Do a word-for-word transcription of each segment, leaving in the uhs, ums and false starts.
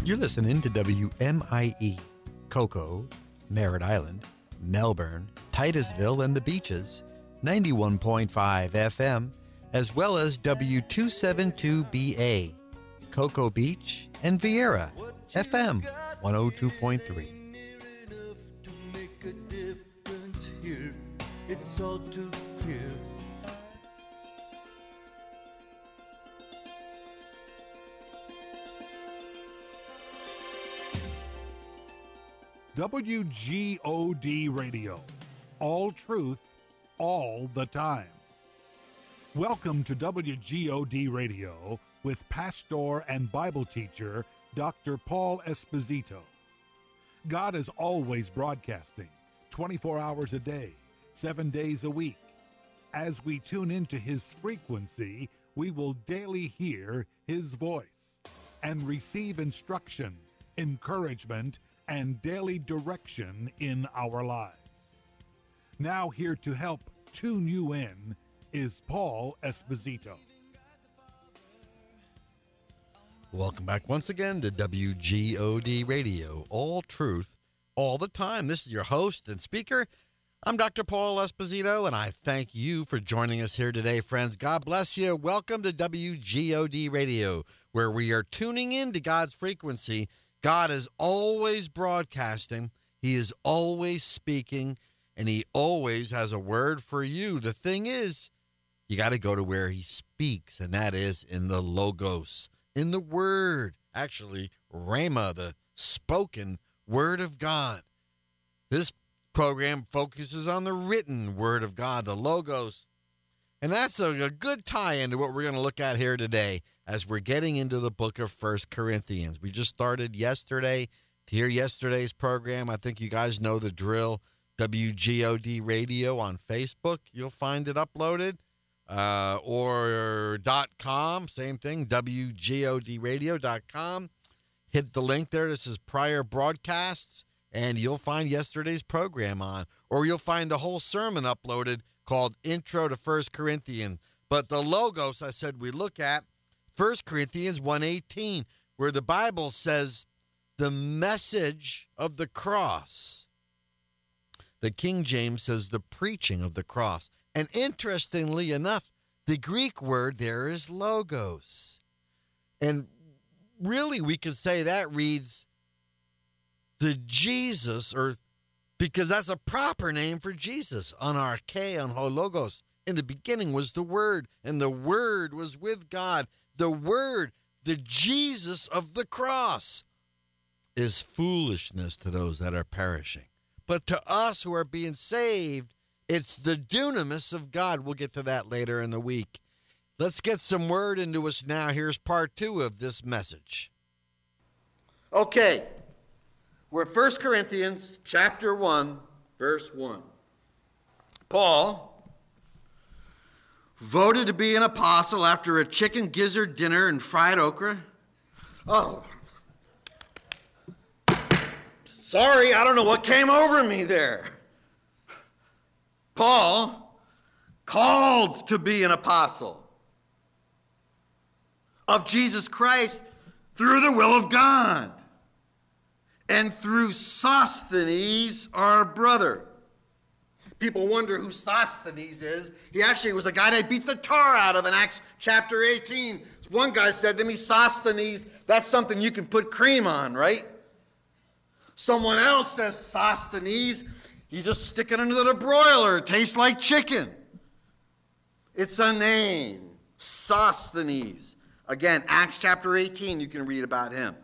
You're listening to W M I E, Cocoa, Merritt Island, Melbourne, Titusville, and the Beaches, ninety-one point five F M, as well as W two seventy-two B A, Cocoa Beach, and Vieira, F M one oh two point three. It's all too clear. W G O D Radio. All truth, all the time. Welcome to W G O D Radio with pastor and Bible teacher Doctor Paul Esposito. God is always broadcasting, twenty-four hours a day, seven days a week. As we tune into his frequency, we will daily hear his voice and receive instruction, encouragement, and daily direction in our lives. Now here to help tune you in is Paul Esposito. Welcome back once again to W G O D Radio, all truth, all the time. This is your host and speaker. I'm Doctor Paul Esposito, and I thank you for joining us here today, friends. God bless you. Welcome to W G O D Radio, where we are tuning in to God's frequency. God is always broadcasting. He is always speaking, and he always has a word for you. The thing is, you got to go to where he speaks, and that is in the Logos, in the Word. Actually, Rhema, the spoken Word of God. This program focuses on the written Word of God, the Logos. And that's a, a good tie-in to what we're going to look at here today as we're getting into the book of First Corinthians. We just started yesterday to hear yesterday's program. I think you guys know the drill. W G O D Radio on Facebook. You'll find it uploaded. Uh, or .com, same thing, W G O D radio dot com. Hit the link there. This is prior broadcasts, and you'll find yesterday's program on. Or you'll find the whole sermon uploaded called Intro to First Corinthians. But the Logos, I said we look at First Corinthians one eighteen, where the Bible says the message of the cross. The King James says the preaching of the cross. And interestingly enough, the Greek word there is logos. And really we could say that reads the Jesus, or because that's a proper name for Jesus, anarche, on hologos. In the beginning was the Word, and the Word was with God. The Word, the Jesus of the cross, is foolishness to those that are perishing. But to us who are being saved, it's the dunamis of God. We'll get to that later in the week. Let's get some word into us now. Here's part two of this message. Okay, we're at First Corinthians chapter one, verse one. Paul, voted to be an apostle after a chicken gizzard dinner and fried okra. Oh, sorry, I don't know what came over me there. Paul, called to be an apostle of Jesus Christ through the will of God, and through Sosthenes, our brother. People wonder who Sosthenes is. He actually was a guy they beat the tar out of in Acts chapter eighteen. One guy said to me, Sosthenes, that's something you can put cream on, right? Someone else says Sosthenes, you just stick it under the broiler. It tastes like chicken. It's a name. Sosthenes. Again, Acts chapter eighteen, you can read about him.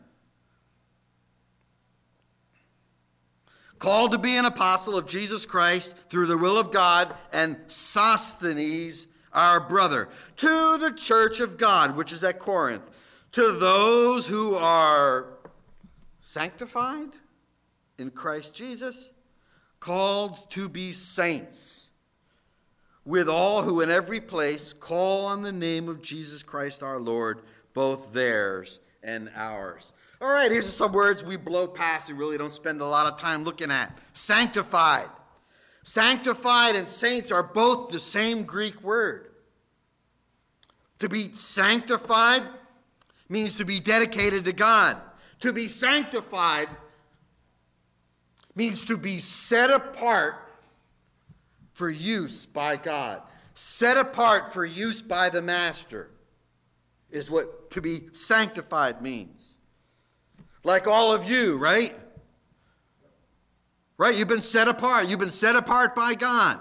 Called to be an apostle of Jesus Christ through the will of God, and Sosthenes, our brother, to the church of God, which is at Corinth, to those who are sanctified in Christ Jesus, called to be saints, with all who in every place call on the name of Jesus Christ our Lord, both theirs and ours. All right, here's some words we blow past and really don't spend a lot of time looking at. Sanctified. Sanctified and saints are both the same Greek word. To be sanctified means to be dedicated to God, To be sanctified means to be set apart for use by God. Set apart for use by the Master is what to be sanctified means. Like all of you, right? Right? You've been set apart. You've been set apart by God.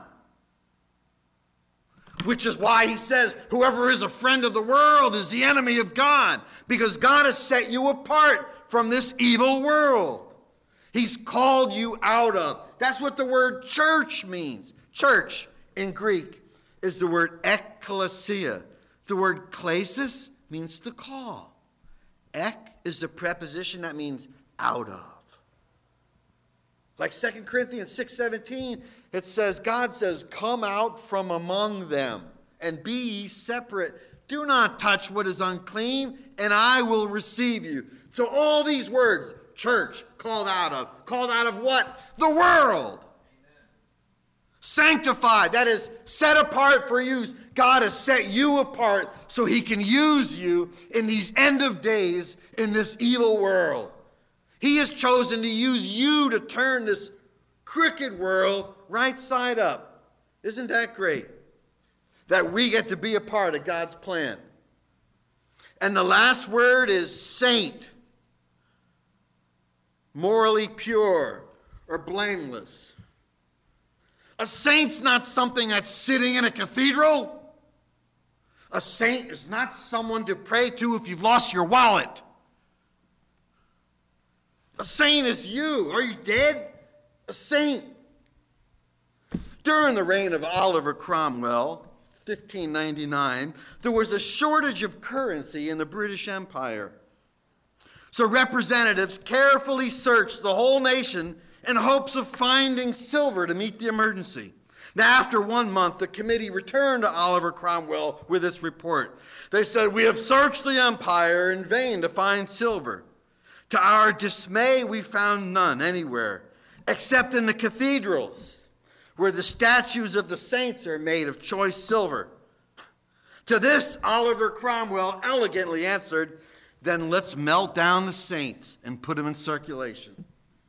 Which is why he says, whoever is a friend of the world is the enemy of God. Because God has set you apart from this evil world. He's called you out of. That's what the word church means. Church in Greek is the word ekklesia. The word klesis means to call. Ek is the preposition that means out of. Like Second Corinthians six seventeen, it says, God says, come out from among them and be ye separate. Do not touch what is unclean, and I will receive you. So all these words, church, called out of. Called out of what? The world. Sanctified, that is set apart for use. God has set you apart so he can use you in these end of days in this evil world. He has chosen to use you to turn this crooked world right side up. Isn't that great? That we get to be a part of God's plan. And the last word is saint. Morally pure or blameless. A saint's not something that's sitting in a cathedral. A saint is not someone to pray to if you've lost your wallet. A saint is you. Are you dead? A saint. During the reign of Oliver Cromwell, fifteen ninety-nine, there was a shortage of currency in the British Empire. So representatives carefully searched the whole nation in hopes of finding silver to meet the emergency. Now, after one month, the committee returned to Oliver Cromwell with its report. They said, we have searched the empire in vain to find silver. To our dismay, we found none anywhere, except in the cathedrals, where the statues of the saints are made of choice silver. To this, Oliver Cromwell elegantly answered, then let's melt down the saints and put them in circulation.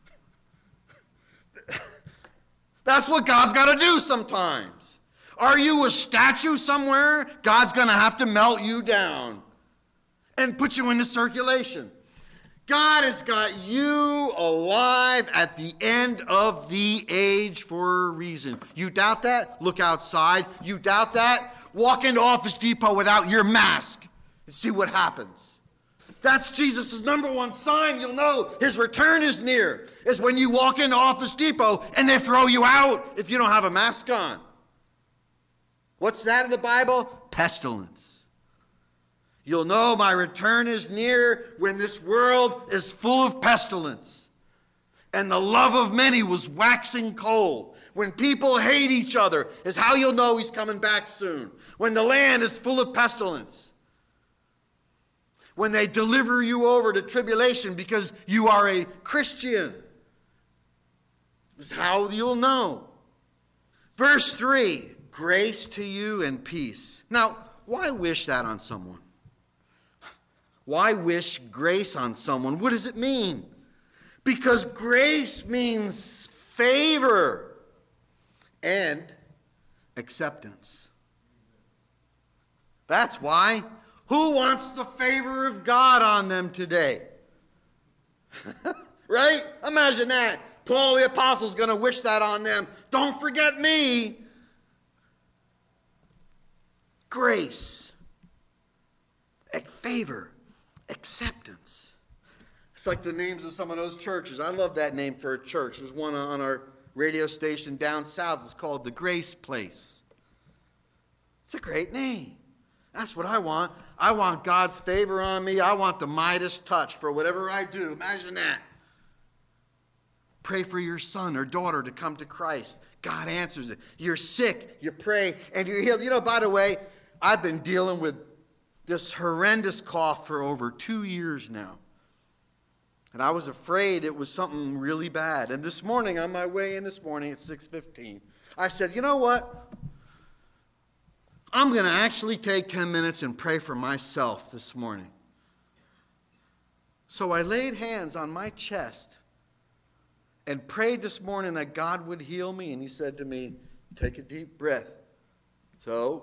That's what God's got to do sometimes. Are you a statue somewhere? God's going to have to melt you down and put you into circulation. God has got you alive at the end of the age for a reason. You doubt that? Look outside. You doubt that? Walk into Office Depot without your mask and see what happens. That's Jesus' number one sign. You'll know his return is near. Is when you walk into Office Depot and they throw you out if you don't have a mask on. What's that in the Bible? Pestilence. You'll know my return is near when this world is full of pestilence. And the love of many was waxing cold. When people hate each other is how you'll know he's coming back soon. When the land is full of pestilence. When they deliver you over to tribulation because you are a Christian. Is how you'll know. Verse three, grace to you and peace. Now, why wish that on someone? Why wish grace on someone? What does it mean? Because grace means favor and acceptance. That's why. Who wants the favor of God on them today? Right? Imagine that. Paul the Apostle is going to wish that on them. Don't forget me. Grace. Favor. Acceptance. It's like the names of some of those churches. I love that name for a church. There's one on our radio station down south. It's called the Grace Place. It's a great name. That's what I want. I want God's favor on me. I want the Midas touch for whatever I do. Imagine that. Pray for your son or daughter to come to Christ. God answers it. You're sick, you pray, and you're healed. You know, by the way, I've been dealing with this horrendous cough for over two years now. And I was afraid it was something really bad. And this morning, on my way in this morning at six fifteen, I said, you know what? I'm going to actually take ten minutes and pray for myself this morning. So I laid hands on my chest and prayed this morning that God would heal me. And he said to me, take a deep breath. So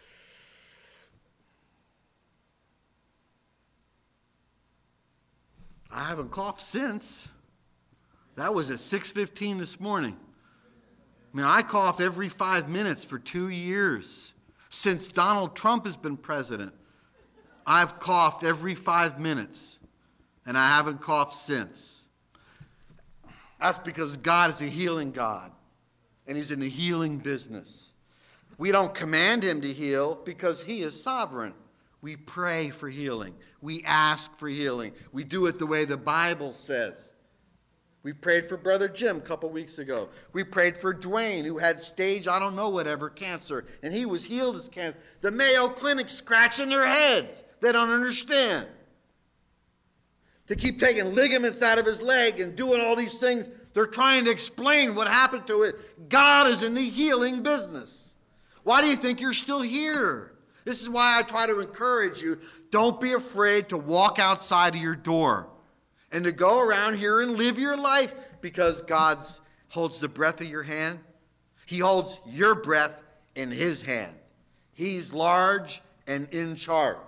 I haven't coughed since. That was at six fifteen this morning. I mean, I cough every five minutes for two years. Since Donald Trump has been president, I've coughed every five minutes, and I haven't coughed since. That's because God is a healing God, and he's in the healing business. We don't command him to heal because he is sovereign. We pray for healing. We ask for healing. We do it the way the Bible says. We prayed for Brother Jim a couple weeks ago. We prayed for Dwayne, who had stage, I don't know whatever, cancer, and he was healed of cancer. The Mayo Clinic scratching their heads. They don't understand. They keep taking ligaments out of his leg and doing all these things. They're trying to explain what happened to it. God is in the healing business. Why do you think you're still here? This is why I try to encourage you. Don't be afraid to walk outside of your door and to go around here and live your life, because God holds the breath of your hand. He holds your breath in his hand. He's large and in charge.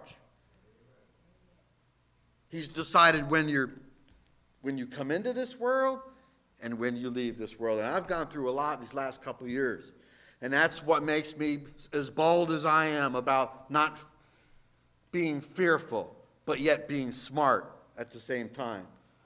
He's decided when you're when you come into this world and when you leave this world. And I've gone through a lot these last couple of years. And that's what makes me as bold as I am about not being fearful, but yet being smart at the same time.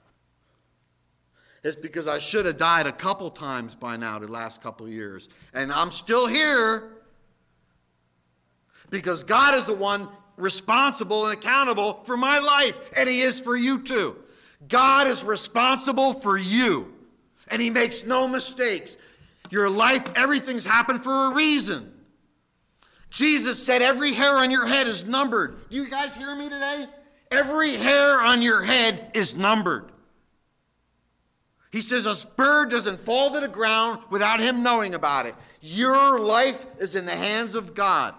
It's because I should have died a couple times by now the last couple of years. And I'm still here because God is the one responsible and accountable for my life, and he is for you too. God is responsible for you, and he makes no mistakes. Your life, everything's happened for a reason. Jesus said every hair on your head is numbered. You guys hear me today? Every hair on your head is numbered. He says a bird doesn't fall to the ground without him knowing about it. Your life is in the hands of God.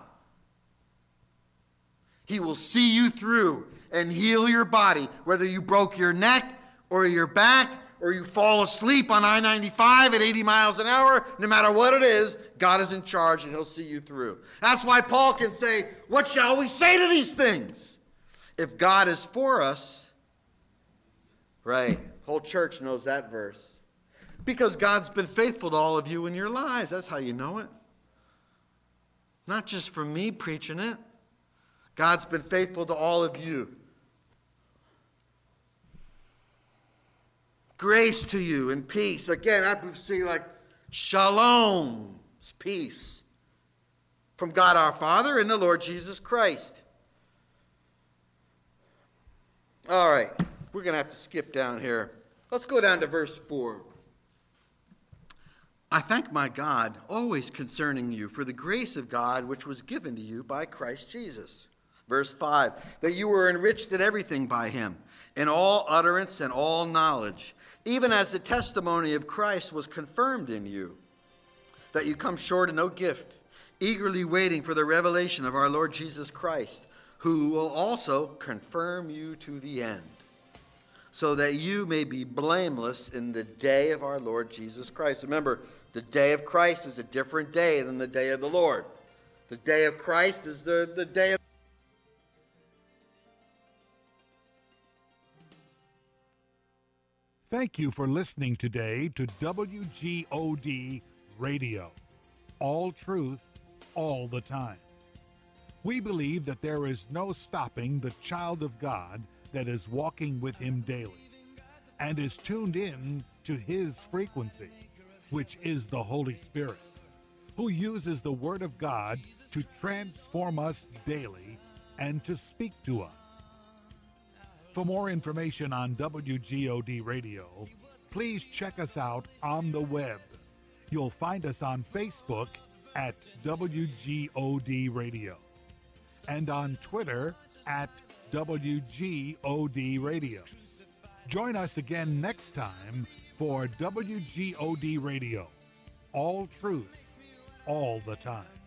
He will see you through and heal your body, whether you broke your neck or your back or you fall asleep on I ninety-five at eighty miles an hour. No matter what it is, God is in charge and he'll see you through. That's why Paul can say, what shall we say to these things? If God is for us, right, whole church knows that verse. Because God's been faithful to all of you in your lives. That's how you know it. Not just from me preaching it. God's been faithful to all of you. Grace to you and peace. Again, I see like shalom, peace, from God our Father and the Lord Jesus Christ. All right, we're going to have to skip down here. Let's go down to verse four. I thank my God always concerning you for the grace of God which was given to you by Christ Jesus. Verse five, that you were enriched in everything by him, in all utterance and all knowledge, even as the testimony of Christ was confirmed in you, that you come short of no gift, eagerly waiting for the revelation of our Lord Jesus Christ, who will also confirm you to the end, so that you may be blameless in the day of our Lord Jesus Christ. Remember, the day of Christ is a different day than the day of the Lord. The day of Christ is the, the day of Thank you for listening today to W G O D Radio. All truth, all the time. We believe that there is no stopping the child of God that is walking with him daily and is tuned in to his frequency, which is the Holy Spirit, who uses the Word of God to transform us daily and to speak to us. For more information on W G O D Radio, please check us out on the web. You'll find us on Facebook at W G O D Radio and on Twitter at W G O D Radio. Join us again next time for W G O D Radio. All truth, all the time.